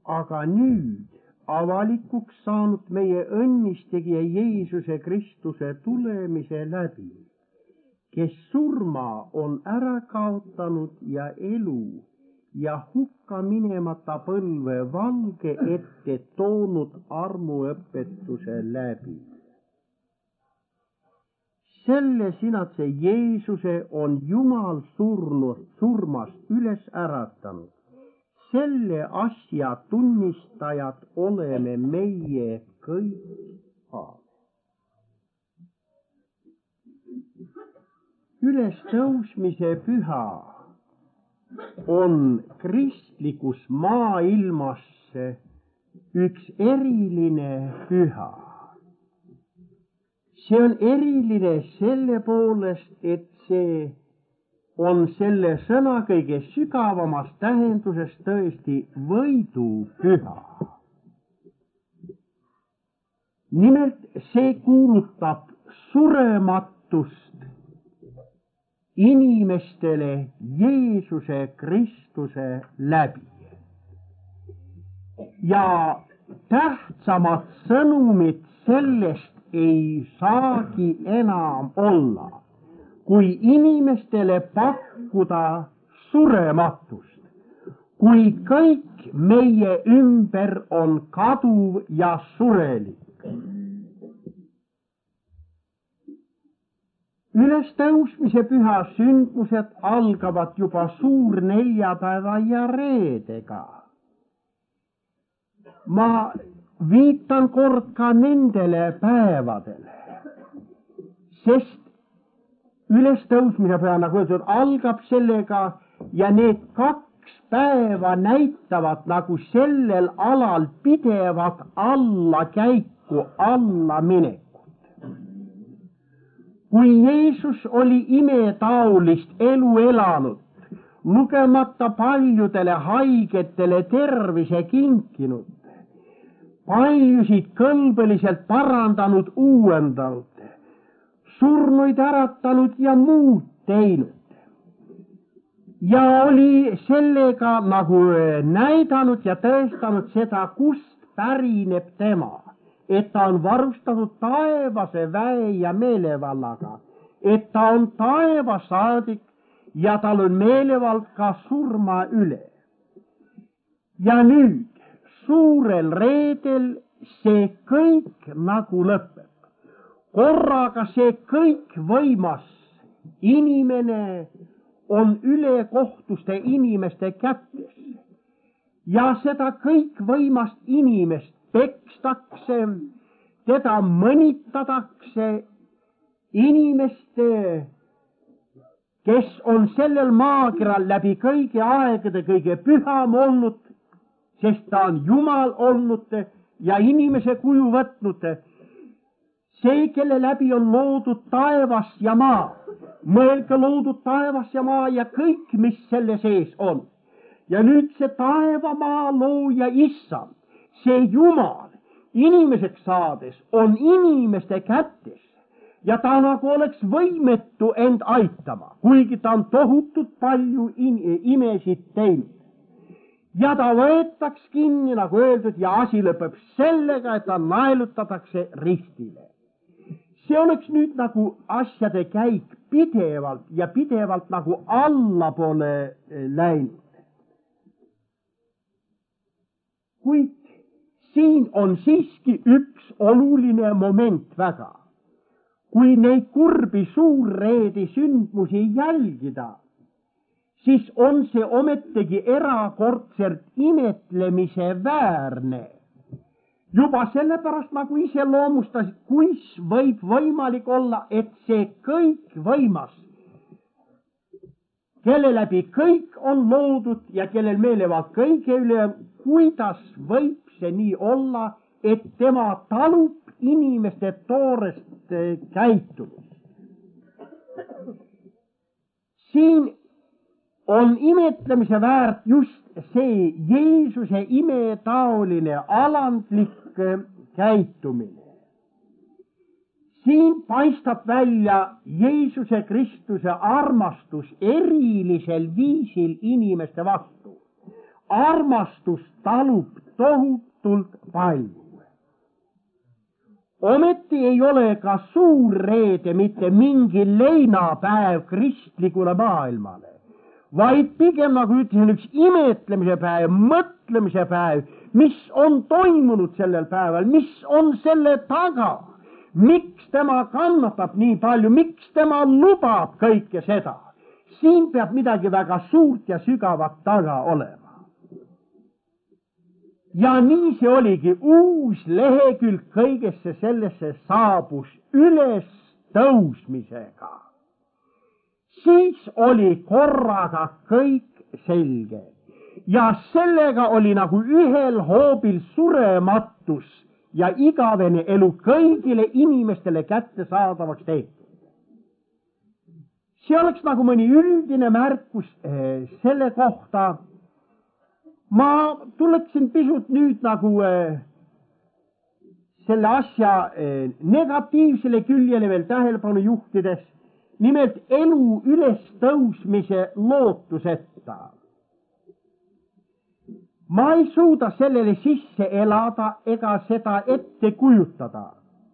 aga nüüd avalikuks saanud meie õnnistegija Jeesuse Kristuse tulemise läbi, kes surma on ära kaotanud ja elu ja hukka minemata põlve valge ette toonud armuõpetuse läbi. Selle sinatse Jeesuse on Jumal surmast üles äratanud. Selle asja tunnistajad oleme meie kõik. Ülestõusmise püha on kristlikus maailmas üks eriline püha. See on eriline selle poolest, et see on selle sõna kõige sügavamas tähenduses tõesti võidupüha. Nimelt see kuulutab surematust inimestele Jeesuse Kristuse läbi. Ja tähtsamat sõnumit sellest ei saagi enam olla, kui inimestele pakkuda surematust, kui kõik meie ümber on kaduv ja surelik. Ülestõusmise püha sündmused algavad juba suurneljapäeva ja reedega. Ma viitan kord ka nendele päevadele, sest ülestõusmise püha, nagu öeldud, algab sellega ja need 2 päeva näitavad nagu sellel alal pidevat allakäiku, allaminekut. Kui Jeesus oli imetaolist elu elanud, lugemata paljudele haigetele tervise kinkinud, paljusid kõlbeliselt parandanud, uuendanud, surnuid äratanud ja muud teinud. Ja oli sellega nagu näidanud ja tõestanud seda, kust pärineb tema, et ta on varustatud taevase väe ja meelevallaga, et ta on taevasaadik ja tal on meelevald ka surma üle. Ja nüüd suurel reedel see kõik nagu lõpeb. Korraga see kõikvõimas inimene on ülekohtuste inimeste kätes ja seda kõikvõimast inimest pekstakse, teda mõnitatakse, inimeste, kes on sellel maakeral läbi kõigi aegade kõige püham olnud, sest ta on Jumal olnud ja inimese kuju võtnud. See, kelle läbi on loodud taevas ja maa, mõelge loodud taevas ja maa ja kõik, mis selle sees on. Ja nüüd see taevamaa looja issand, see Jumal, inimeseks saades on inimeste kätes ja ta nagu oleks võimetu end aitama, kuigi ta on tohutult palju imesid teinud. Ja ta võetaks kinni, nagu öeldud, ja asi lõpeb sellega, et ta naelutatakse ristile. See oleks nüüd nagu asjade käik pidevalt ja pidevalt nagu allapoole läinud. Kuid siin on siiski üks oluline moment väga. Kui neid kurbi suurreedi sündmusi jälgida, siis on see ometigi erakordselt imetlemise väärne. Juba sellepärast nagu iseloomustasid, kuis võib võimalik olla, et see kõik võimas, kelle läbi kõik on loodud ja kellel meelevald kõige üle, kuidas võib see nii olla, et tema talub inimeste toorest käitumist. Siin on imetlemise väärt just see Jeesuse imetaoline alandlik käitumine. Siin paistab välja Jeesuse Kristuse armastus erilisel viisil inimeste vastu. armastus talub tohutult palju. Ometi ei ole ka suur reede mitte mingi leinapäev kristlikule maailmale, vaid pigem, nagu ütlesin, üks imetlemise päev, mõtlemise päev, mis on toimunud sellel päeval, mis on selle taga, miks tema kannatab nii palju, miks tema lubab kõike seda. Siin peab midagi väga suurt ja sügavat taga olema. Ja nii see oligi, uus lehekülg kõigesse sellesse saabus üles tõusmisega. Siis oli korraga kõik selge ja sellega oli nagu ühel hoobil surematus ja igavene elu kõigile inimestele kättesaadavaks tehtud. See oleks nagu mõni üldine märkus selle kohta. Ma tuleksin pisut nüüd nagu selle asja negatiivsele küljele veel tähelepanu juhtides, nimelt elu ülestõusmise lootuseta. Ma ei suuda sellele sisse elada ega seda ette kujutada.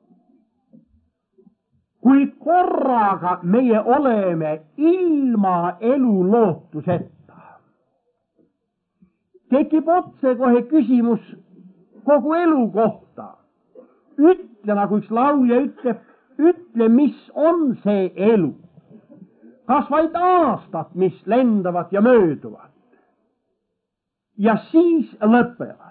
Kui korraga meie oleme ilma elu lootuseta, tekib otse kohe küsimus kogu elu kohta. Ütle, nagu üks laulja ütleb, ütle, mis on see elu. Kas vaid aastad, mis lendavad ja mööduvad ja siis lõpevad.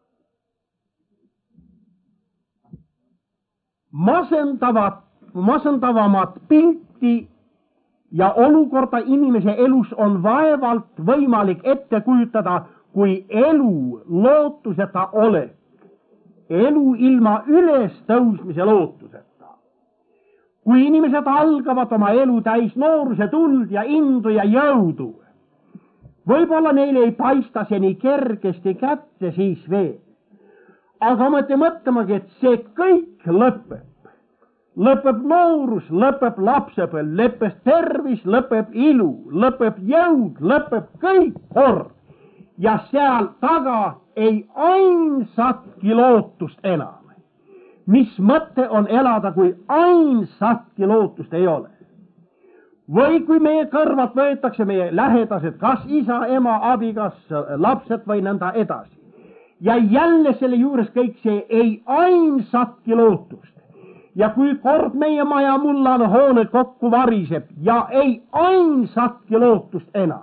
Masendavamat pilti ja olukorda inimese elus on vaevalt võimalik ette kujutada, kui elu lootuseta olek, elu ilma ülestõusmise lootuseta. Kui inimesed algavad oma elu täis nooruse tuld ja indu ja jõudu, võib-olla neile ei paista see nii kergesti kätte siis veel. Aga mõtlemagi, et see kõik lõpeb. Lõpeb noorus, lõpeb lapsepõlv, lõpeb tervis, lõpeb ilu, lõpeb jõud, lõpeb kõik kord. Ja seal taga ei ainsatki lootust enam. Mis mõte on elada, kui ainsatki lootust ei ole? Või kui meie kõrvad võetakse meie lähedased, kas isa, ema, abigas, lapsed või nõnda edasi. Ja jälle selle juures kõik see ei ainsatki lootust. Ja kui kord meie maja mullane hoone kokku variseb ja ei ainsatki lootust enam.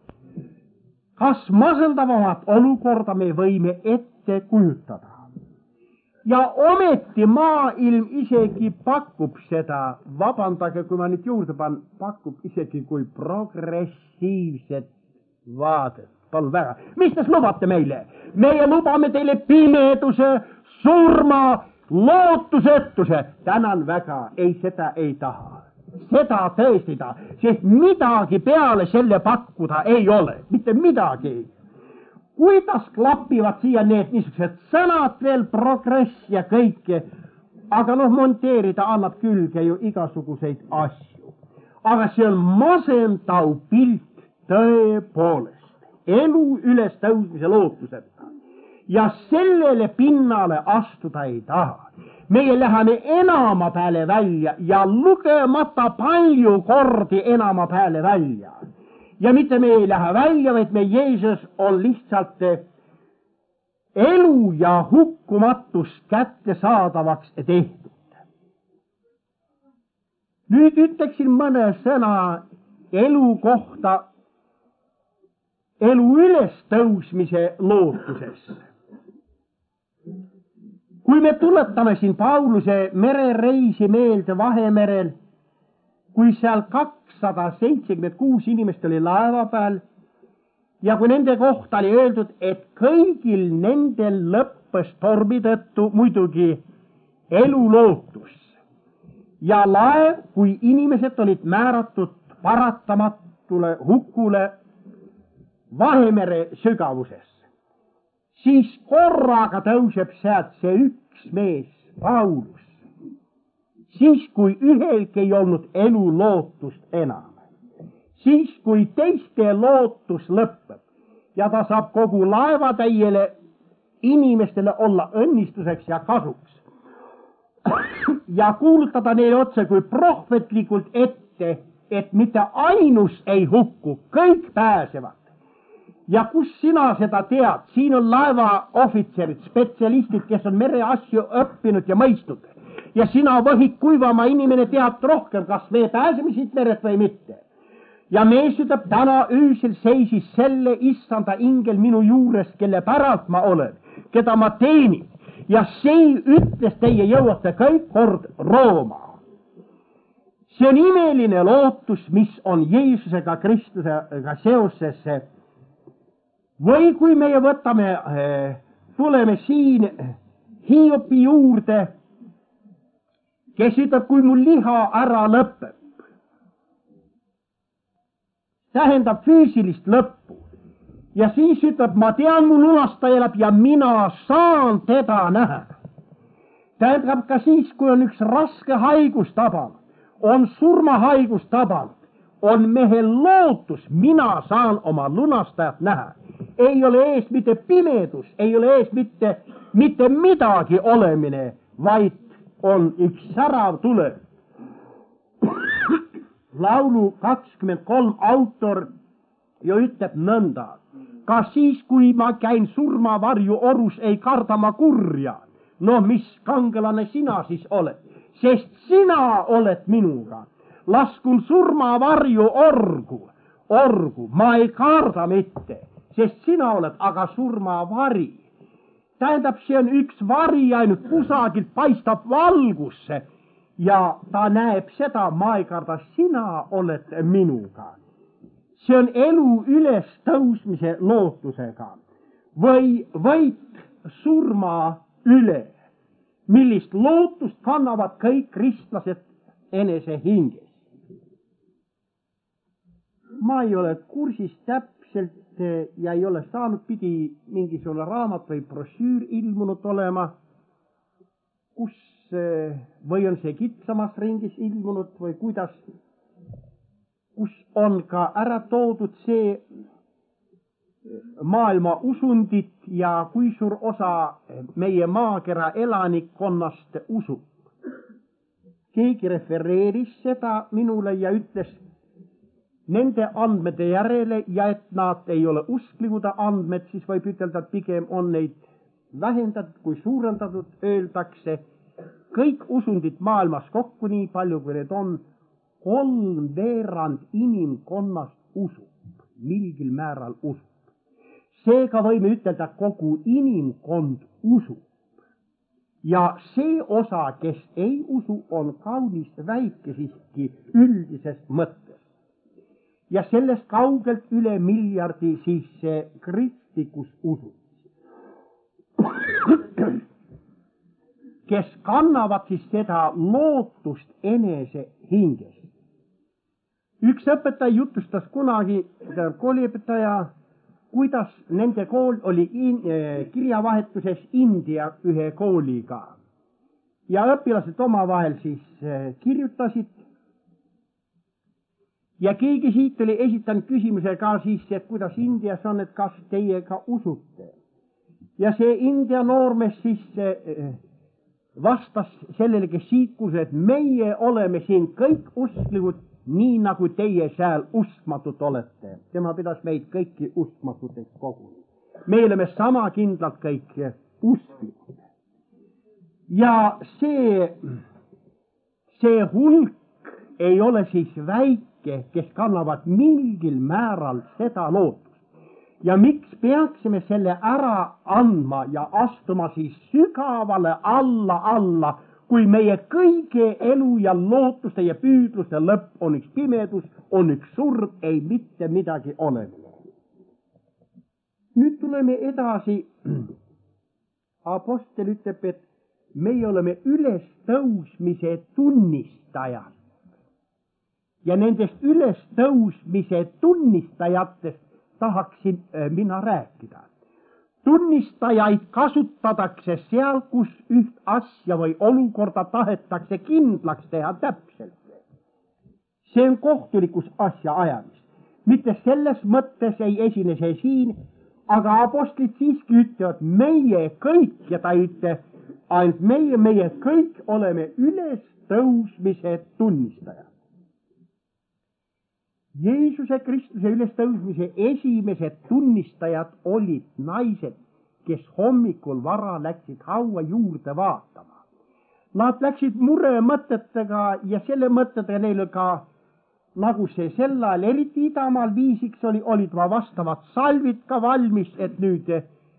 Kas masendavamat olukorda me võime ette kujutada? Ja ometi maailm isegi pakub seda, vabandage, kui ma nüüd juurde panen, pakub isegi kui progressiivset vaadet. Palun väga. Mis te lubate meile? Meie lubame teile pimeduse, surma, lootusetuse. Tänan väga, ei seda ei taha. Seda tõesti ta, sest midagi peale selle pakkuda ei ole, mitte midagi. Kuidas klapivad siia need niisugused sõnad veel, progress ja kõike, aga monteerida annab külge ju igasuguseid asju. Aga see on masendav pilt tõepoolest, elu ülestõusmise lootuseta. Ja sellele pinnale astuda ei taha. Meie läheme enama peale välja ja lugemata palju kordi enama peale välja. Ja mitte me ei lähe välja, vaid me Jeesus on lihtsalt elu ja hukkumatus kättesaadavaks tehtud. Nüüd ütleksin mõne sõna elu kohta, elu ülestõusmise lootuses. Kui me tuletame siin Pauluse merereisi meelde Vahemerel, kui seal 276 inimest oli laeva peal ja kui nende kohta oli öeldud, et kõigil nendel lõppes tormi tõttu muidugi elulootus. Ja laev, kui inimesed olid määratud paratamatule hukule Vahemere sügavuses, siis korraga tõuseb sealt see üks mees, Paulus. Siis, kui ühelgi ei olnud elu lootust enam. Siis, kui teiste lootus lõpeb ja ta saab kogu laevatäiele inimestele olla õnnistuseks ja kasuks. Ja kuulutada neile otse kui prohvetlikult ette, et mitte ainus ei hukku, kõik pääsevad. Ja kus sina seda tead? Siin on laevaohvitserid, spetsialistid, kes on mereasju õppinud ja mõistnud. Ja sina võhid kuivama inimene tead rohkem, kas me pääseme siit meret või mitte. Ja mees ütleb, täna öösel seisis selle issanda ingel minu juures, kelle päralt ma olen, keda ma teenin. Ja see ütles, teie jõuate kõik kord Rooma. See on imeline lootus, mis on Jeesusega Kristusega seoses. Või kui meie võtame, tuleme siin Hiopi juurde, kes ütleb, kui mul liha ära lõpeb, tähendab füüsilist lõppu. Ja siis ütleb, ma tean, mu lunastaja elab ja mina saan teda näha. Tähendab ka siis, kui on üks raske haigus tabanud, on surmahaigus tabanud, on mehel lootus, mina saan oma lunastajat näha. Ei ole ees mitte pimedus, ei ole ees mitte midagi olemine, vaid on üks särav tule. Laulu 23 autor jo ütleb nõnda. Ka siis, kui ma käin surmavarju orus, ei karda ma kurja. No mis kangelane sina siis oled? Sest sina oled minuga. Laskun surmavarju orgu, ma ei karda mitte, sest sina oled aga surmavari. Tähendab, see on üks vari ainult kusagilt paistab valgusse ja ta näeb seda, ma ei karda, sina oled minuga. See on elu üles tõusmise lootusega või võit surma üle, millist lootust kannavad kõik kristlased enese hinges. Ma ei ole kursis täpselt ja ei ole saanud, pidi mingisugune raamat või brošüür ilmunud olema, kus või on see kitsamas ringis ilmunud või kuidas, kus on ka ära toodud see maailma usundit ja kui suur osa meie maakera elanikkonnast usub. Keegi refereeris seda minule ja ütles nende andmete järele ja et nad ei ole usklikud andmed, siis võib ütelda, et pigem on neid vähendatud kui suurendatud, öeldakse kõik usundid maailmas kokku nii palju, kui need on, 3/4 inimkonnast usub, mingil määral usub. Seega võime ütelda, kogu inimkond usub. Ja see osa, kes ei usu, on kaunis väike siiski üldises mõttes. Ja sellest kaugelt üle miljardi siis see kristlikus usub. Kes kannavad siis seda lootust enese hinges. Üks õpetaja jutustas kunagi, kooliõpetaja, kuidas nende kool oli kirjavahetuses India ühe kooliga. Ja õpilased omavahel siis kirjutasid. Ja keegi siit oli esitanud küsimuse ka siis, et kuidas Indias on, et kas teie ka usute. Ja see India noormees siis vastas sellele, kes siit kuulus, et meie oleme siin kõik usklikud, nii nagu teie seal uskmatud olete. Tema pidas meid kõiki uskmatuteks koguni. Me oleme sama kindlalt kõik usklikud. Ja see hulk ei ole siis väike, kes kannavad mingil määral seda lootust. Ja miks peaksime selle ära andma ja astuma siis sügavale alla, kui meie kõige elu ja lootuste ja püüdluste lõpp on üks pimedus, on üks surm, ei mitte midagi olemine. Nüüd tuleme edasi. Apostel ütleb, et meie oleme ülestõusmise tunnistajad. Ja nendest ülestõusmise tunnistajatest tahaksin mina rääkida. Tunnistajaid kasutatakse seal, kus üht asja või olukorda tahetakse kindlaks teha täpselt. See on kohtulikus asja ajamist. Mitte selles mõttes ei esine see siin, aga apostlid siiski ütlevad meie kõik ja ta ei ütle ainult meie kõik oleme ülestõusmise tunnistajad. Jeesuse Kristuse ülestõusmise esimesed tunnistajad olid naised, kes hommikul vara läksid haua juurde vaatama. Nad läksid muremõtetega ja selle mõtetega neil ka, nagu see sel ajal eriti idamaal viisiks oli, olid vastavad salvid ka valmis, et nüüd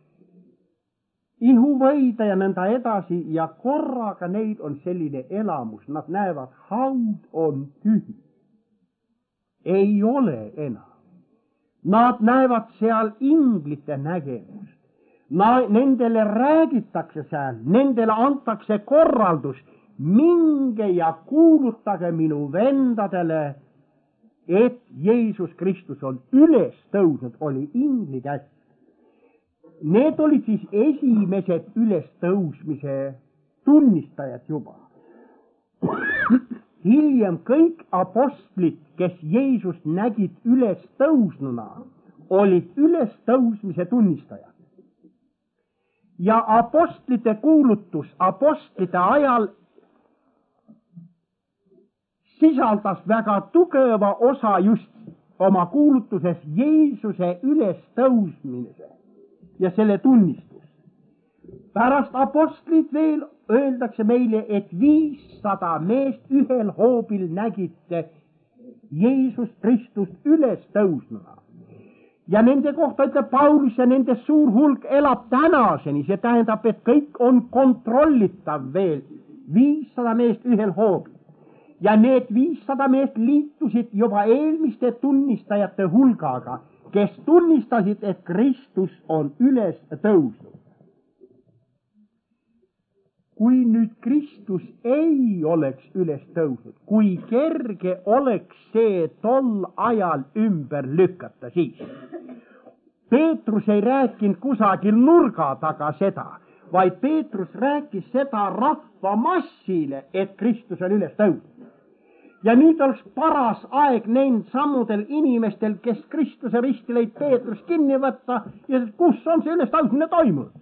ihu võida ja nõnda edasi ja korraga neid on selline elamus, nad näevad, haud on tühi. Ei ole enam. Nad näevad seal inglite nägemust. Nendele räägitakse seal, nendele antakse korraldus, minge ja kuulutage minu vendadele, et Jeesus Kristus on üles tõusnud, oli ingli käsk. Need olid siis esimesed ülestõusmise tunnistajad juba. Hiljem kõik apostlid, kes Jeesust nägid ülestõusnuna, olid ülestõusmise tunnistajad. Ja apostlite kuulutus apostlite ajal sisaldas väga tugeva osa just oma kuulutuses Jeesuse ülestõusmise ja selle tunnistus. Pärast apostlid veel öeldakse meile, et 500 meest ühel hoobil nägite Jeesus Kristust ülestõusnuna. Ja nende kohta ütleb Paulus ja nende suur hulk elab tänaseni, see tähendab, et kõik on kontrollitav veel, 500 meest ühel hoobil. Ja need 500 meest liitusid juba eelmiste tunnistajate hulgaga, kes tunnistasid, et Kristus on üles tõusnud. Kui nüüd Kristus ei oleks üles tõusnud, kui kerge oleks see tol ajal ümber lükata siis. Peetrus ei rääkinud kusagil nurga taga seda, vaid Peetrus rääkis seda rahvamassile, et Kristus on üles tõusnud. Ja nüüd oleks paras aeg neil sammudel inimestel, kes Kristuse risti lõid Peetrus kinni võtta ja kus on see üles tõusmine toimunud.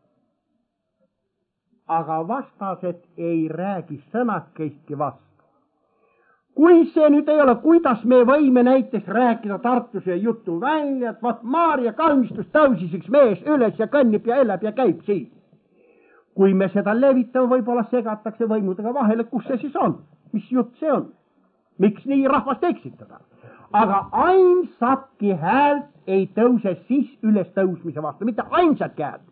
Aga vastased ei räägi sõnakeistki vastu. Kui see nüüd ei ole, kuidas me võime näiteks rääkida Tartuse jutu välja, et vaat Maarja kalmistus tõusis üks mees üles ja kõnnib ja elab ja käib siin. Kui me seda levitame, võib-olla segatakse võimudega vahele, kus see siis on, mis jutt see on, miks nii rahvast eksitada. Aga ainsatki häält ei tõuse siis üles tõusmise vastu, mitte ainsatki häält.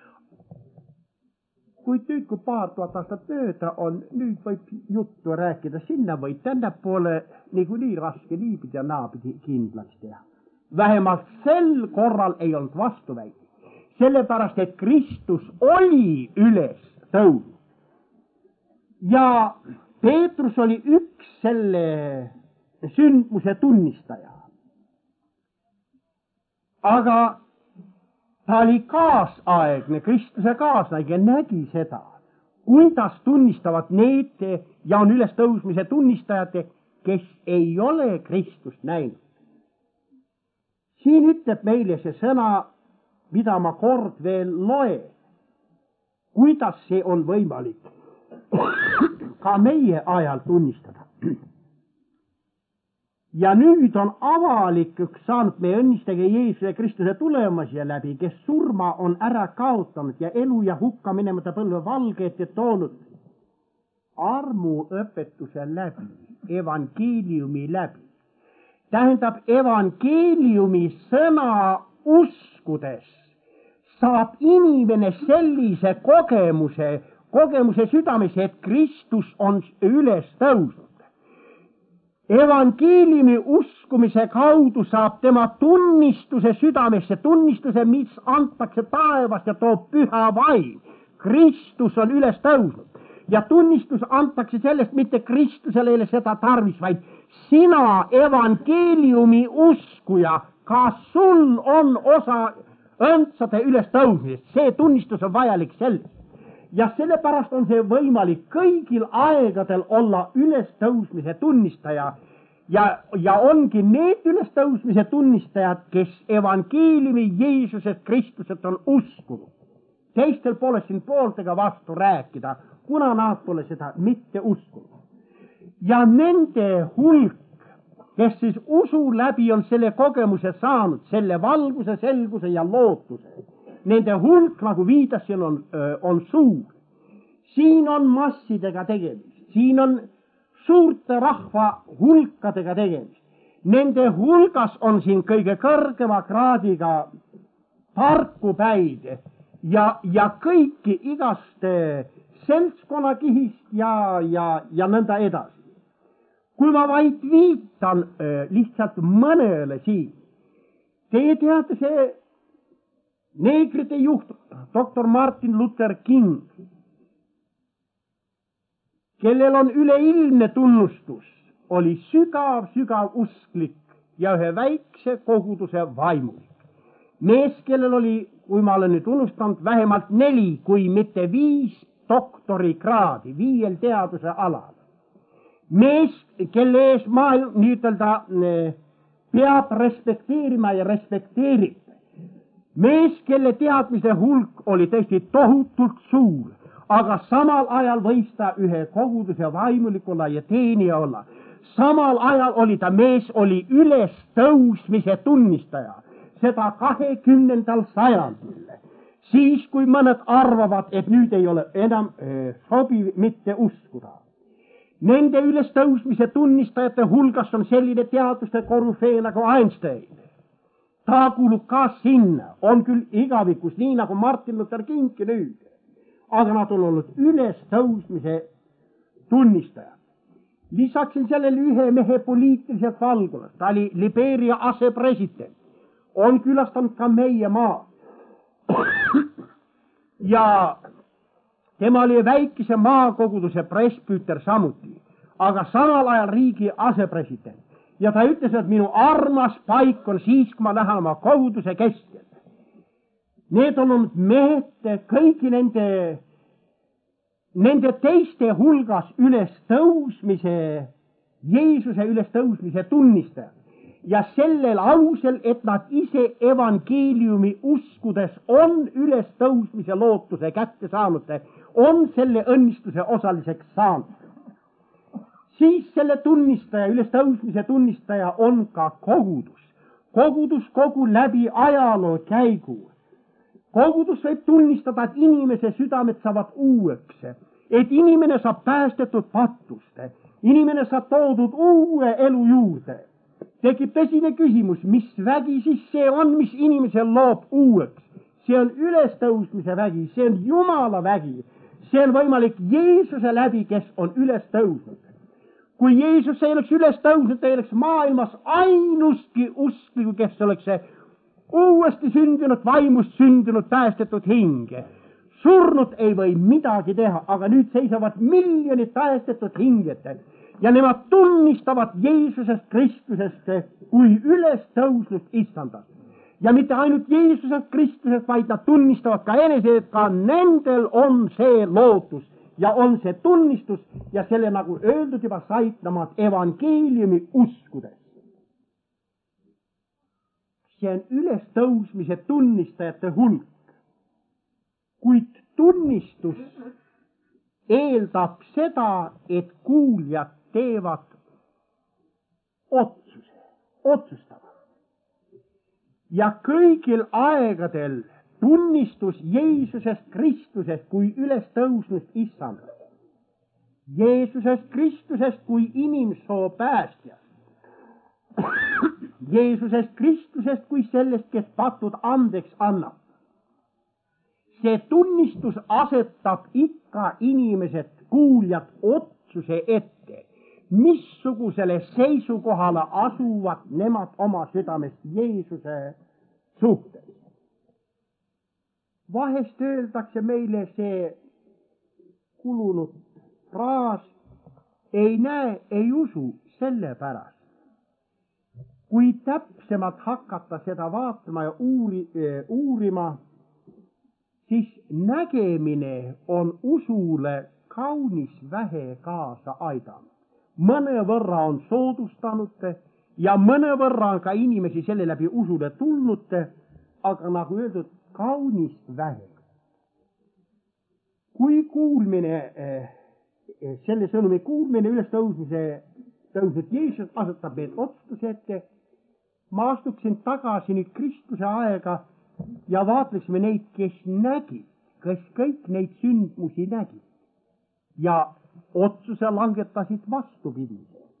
Kuid nüüd, kui paar tuhat aastat mööda on, nüüd võib juttu rääkida sinna või tänne poole nii raske niipidi ja naapidi kindlaks teha. Vähemalt sel korral ei olnud vastuväide. Sellepärast, et Kristus oli üles tõusnud. Ja Peetrus oli üks selle sündmuse tunnistaja. Aga ta oli kaasaegne, Kristuse kaasaegne, nägi seda, kuidas tunnistavad need ja on ülestõusmise tunnistajad, kes ei ole Kristust näinud. Siin ütleb meile see sõna, mida ma kord veel loen, kuidas see on võimalik ka meie ajal tunnistada. Ja nüüd on avalikuks saanud meie õnnistage Jeesuse Kristuse tulemusi läbi, kes surma on ära kaotanud ja elu ja hukka minemata põlve valgeet ja toonud armuõpetuse läbi, evangeeliumi läbi. Tähendab, evangeeliumi sõna uskudes saab inimene sellise kogemuse südames, et Kristus on üles tõusnud. Evangeeliumi uskumise kaudu saab tema tunnistuse südamesse, tunnistuse, mis antakse taevast ja toob püha vaim. Kristus on üles tõusnud. Ja tunnistus antakse sellest, mitte Kristusele ei ole seda tarvis, vaid sina evangeeliumi uskuja, kas sul on osa õndsade üles tõusmisest. See tunnistus on vajalik sellest. Ja sellepärast on see võimalik kõigil aegadel olla ülestõusmise tunnistaja ja ongi need ülestõusmise tunnistajad, kes evangeeliumi Jeesusest Kristuselt on uskunud. Teistel pole siin pooltega vastu rääkida, kuna nad pole seda mitte uskunud. Ja nende hulk, kes siis usu läbi on selle kogemuse saanud, selle valguse, selguse ja lootuse, nende hulk, nagu viidasin, on suur. Siin on massidega tegemist, siin on suurte rahva hulkadega tegemist. Nende hulgas on siin kõige kõrgema kraadiga tarkupäid ja kõiki igast seltskonnakihist ja nõnda edasi. Kui ma vaid viitan lihtsalt mõnele siin, teie teate see neegrite juht, doktor Martin Luther King, kellel on üleilmne tunnustus, oli sügav usklik ja ühe väikse koguduse vaimulik. Mees, kellel oli, kui ma olen nüüd unustanud, vähemalt 4 kui mitte 5 doktorikraadi 5 teaduse alal. Mees, kelle ees maailm nii-ütelda peab respekteerima ja respekteerib. Mees, kelle teadmise hulk oli tõesti tohutult suur, aga samal ajal võis ta ühe koguduse vaimulik olla ja teenija olla. Samal ajal oli ta mees, oli ülestõusmise tunnistaja, seda 20. sajandil. Siis, kui mõned arvavad, et nüüd ei ole enam sobiv mitte uskuda. Nende ülestõusmise tunnistajate hulgas on selline teaduste korüfee nagu Einstein. Ta kuulub ka sinna, on küll igavikus, nii nagu Martin Luther Kingki nüüd. Aga nad on olnud ülestõusmise tunnistajad. Lisaksin sellele ühe mehe poliitiliselt valgulas. Ta oli Liberia asepresident. On külastanud ka meie maa. Ja tema oli väikese maakoguduse presbüüter samuti, aga samal ajal riigi asepresident. Ja ta ütles, et minu armas paik on siis, kui ma lähen oma koguduse keskel. Need on olnud mehed kõigi nende teiste hulgas ülestõusmise, Jeesuse ülestõusmise tunnistajad. Ja sellel alusel, et nad ise evangeeliumi uskudes on ülestõusmise lootuse kätte saanud, on selle õnnistuse osaliseks saanud. Siis selle tunnistaja, ülestõusmise tunnistaja on ka kogudus. Kogudus kogu läbi ajaloo käigu. Kogudus võib tunnistada, et inimese südamed saavad uueks, et inimene saab päästetud patust, inimene saab toodud uue elu juurde. Tekib tõsine küsimus, mis vägi siis see on, mis inimesel loob uueks. See on ülestõusmise vägi, see on Jumala vägi. See on võimalik Jeesuse läbi, kes on ülestõusnud. Kui Jeesus ei oleks ülestõusnud, ei oleks maailmas ainustki uskliku, kes oleks uuesti sündinud, vaimust sündinud, päästetud hinge. Surnud ei või midagi teha, aga nüüd seisavad miljonid päästetud hinged. Ja nemad tunnistavad Jeesusest Kristusest kui ülestõusnud Issandat. Ja mitte ainult Jeesusest Kristusest, vaid nad tunnistavad ka enese, et ka nendel on see lootus ja on see tunnistus ja selle, nagu öeldud juba, said nemad evangeeliumi uskudes. See on ülestõusmise tunnistajate hulk. Kuid tunnistus eeldab seda, et kuuljad teevad otsustavad. Ja kõigil aegadel tunnistus Jeesusest Kristusest kui ülestõusnud Issandat. Jeesusest Kristusest kui inimsoo päästjast. Jeesusest Kristusest kui sellest, kes patud andeks annab. See tunnistus asetab ikka inimesed, kuuljad otsuse ette, missugusele seisukohale asuvad nemad oma südamest Jeesuse suhtes. Vahest öeldakse meile see kulunud fraas, ei näe, ei usu, sellepärast. Kui täpsemalt hakata seda vaatama ja uurima, siis nägemine on usule kaunis vähe kaasa aidanud. mõnevõrra on soodustanud ja mõnevõrra on ka inimesi selle läbi usule tulnud, aga nagu öeldud, kaunis vähe. Kui kuulmine, selle sõnumi kuulmine üles tõusnud Jeesus asetab meid otsustuse ette, ma astuksin tagasi nüüd Kristuse aega ja vaatleksime neid, kes nägid, kes kõik neid sündmusi nägid ja otsuse langetasid vastupidi.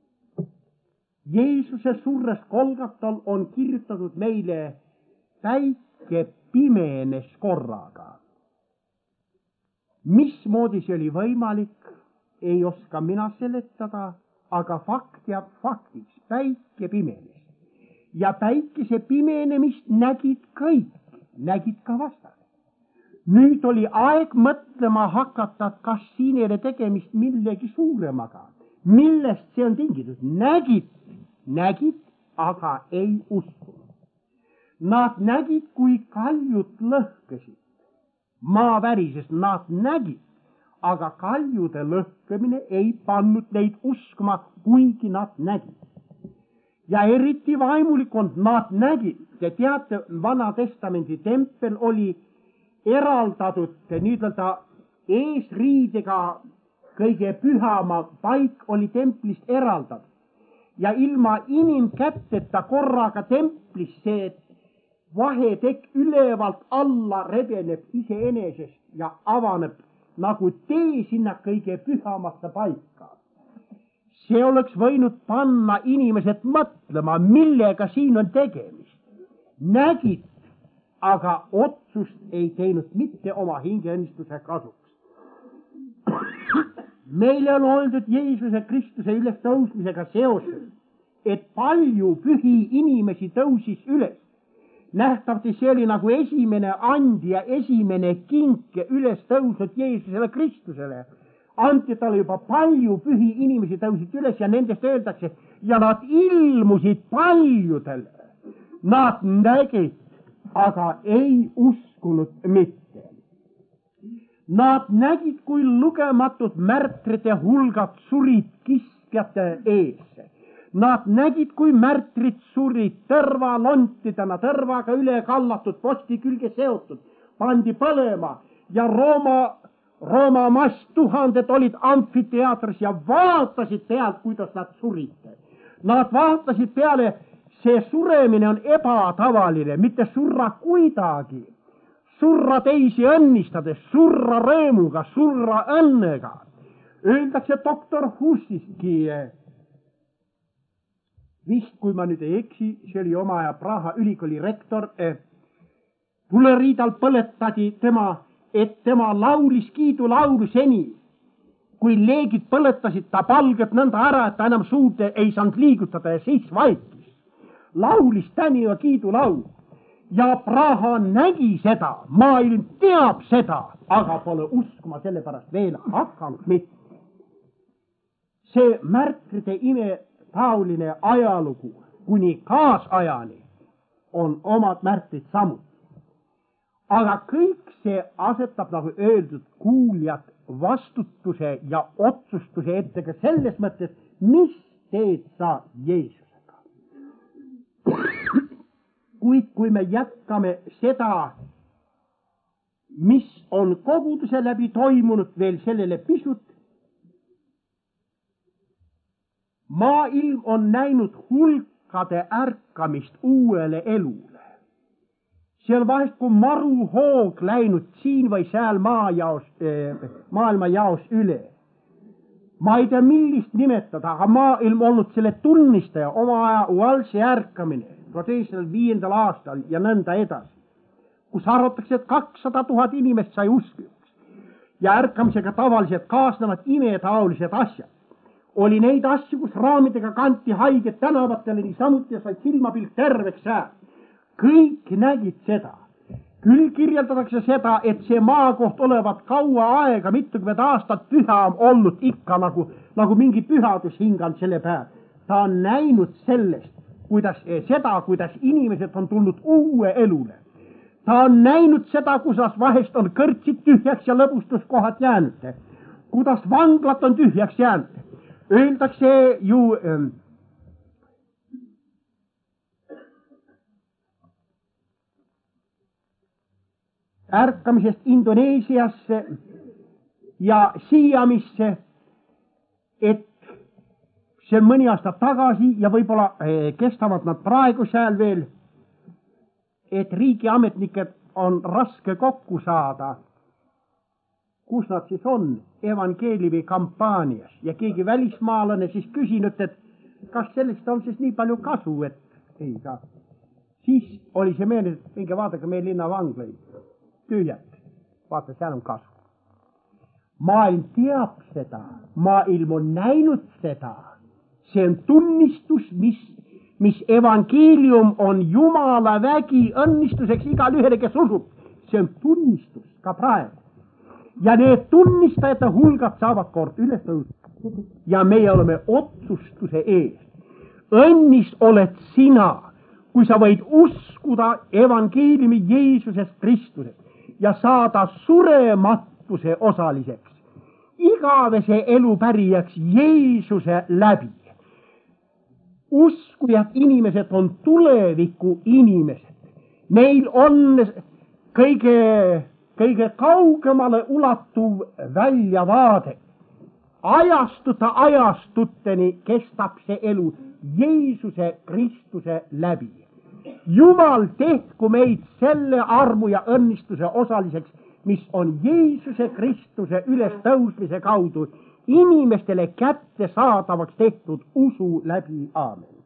Jeesuse surres Golgatal on kirjutatud meile, päike pimenes korraga. Mismoodi see oli võimalik, ei oska mina seletada, aga fakt jääb faktiks, päike pimenes. Ja päikese pimenemist nägid kõik, nägid ka vastane. Nüüd oli aeg mõtlema hakata, et kas siin ei ole tegemist millegi suuremaga. Millest see on tingitud? Nägid, aga ei uskunud. Nad nägid, kui kaljud lõhkesid. Maa värises, nad nägid, aga kaljude lõhkemine ei pannud neid uskuma, kuigi nad nägid. Ja eriti vaimulik on, nad nägid. Te teate, Vana Testamendi tempel oli eraldatud nii-öelda eesriidega, kõige pühama paik oli templist eraldatud. Ja ilma inimkätteta korraga templis see vahetekk ülevalt alla rebeneb iseenesest ja avaneb nagu tee sinna kõige pühamasse paika. See oleks võinud panna inimesed mõtlema, millega siin on tegemist. Nägid, aga otsust ei teinud mitte oma hingeõnnistuse kasuks. Meile on olnud Jeesuse Kristuse üles tõusmisega seoses, et palju pühi inimesi tõusis üles. Nähtavasti see oli nagu esimene andi ja esimene kink üles tõusnud Jeesusele Kristusele. Anti talle juba palju pühi inimesi tõusid üles ja nendest öeldakse, ja nad ilmusid paljudele. Nad nägid, aga ei uskunud mitte. Nad nägid, kui lugematud märtrite hulgad surid kiskjate ees. Nad nägid, kui märtrid surid tõrvalontidena, tõrvaga üle kallatud, posti külge seotud, pandi põlema ja Rooma masstuhanded olid amfiteatris ja vaatasid pealt, kuidas nad surid. Nad vaatasid peale, see suremine on ebatavaline, mitte surra kuidagi. Surra teisi õnnistades, surra rõõmuga, surra õnnega. Öeldakse doktor Hussiski, vist kui ma nüüd ei eksi, see oli oma aja Praha ülikooli rektor, tuleriidal põletati tema, et tema laulis kiidulaulu seni. Kui leegid põletasid ta palget nõnda ära, et ta enam suud ei saanud liigutada ja siis vaikis. Laulis täniva kiidulaulu. Ja Praha nägi seda, maailm teab seda, aga pole uskuma sellepärast veel hakanud mitte. See märtride imetaoline ajalugu kuni kaasajani on omad märtrid samuti. Aga kõik see asetab, nagu öeldud, kuuljad vastutuse ja otsustuse ette ka selles mõttes, mis teed sa Jeesusega. Kuid kui me jätkame seda, mis on koguduse läbi toimunud veel sellele pisut, maailm on näinud hulkade ärkamist uuele elule. See on vahest kui maruhoog läinud siin või seal maailmajaos üle. Ma ei tea, millist nimetada, aga maailm olnud selle tunnistaja, oma aja Walsi ärkamine 1905. aastal ja nõnda edasi, kus arvatakse, et 200 000 inimest sai uskujuks ja ärkamisega tavaliselt kaasnevad imetaolised asjad. Oli neid asju, kus raamidega kanti haiged tänavatele niisamuti ja said silmapilk terveks jääd. Kõik nägid seda. Küll kirjeldatakse seda, et see maakoht olevat kaua aega, mitukümmend aastat püha on olnud ikka nagu mingi pühadus hinganud selle peal. Ta on näinud sellest, kuidas inimesed on tulnud uue elule. Ta on näinud seda, kuidas vahest on kõrtsid tühjaks ja lõbustuskohad jäänud. Kuidas vanglat on tühjaks jäänud. öeldakse ju ärkamisest Indoneesiasse ja Siiamisse, et see on mõni aasta tagasi ja võib-olla kestavad nad praegu seal veel, et riigiametnikud on raske kokku saada, kus nad siis on evangeeliumi kampaanias ja keegi välismaalane siis küsinud, et kas sellest on siis nii palju kasu, et ei saa. Siis oli see meeled, et minge vaadake meie linnavanglaid, tühjad, vaata, seal on kasu. Maailm teab seda, maailm on näinud seda, see on tunnistus, mis evangeelium on Jumala vägi õnnistuseks igal ühele, kes usub. See on tunnistus ka praegu. Ja need tunnistajate hulgad saavad kord üles tõusnud. Ja meie oleme otsustuse ees. Õnnis oled sina, kui sa võid uskuda evangeeliumi Jeesusest Kristusest ja saada surematuse osaliseks, igavese elu pärijaks Jeesuse läbi. Uskujad inimesed on tuleviku inimesed. Neil on kõige kaugemale ulatuv väljavaade. Ajastuteni kestab see elu Jeesuse Kristuse läbi. Jumal tehku meid selle armu ja õnnistuse osaliseks, mis on Jeesuse Kristuse ülestõusmise kaudu inimestele kätte saadavaks tehtud usu läbi. Aamen.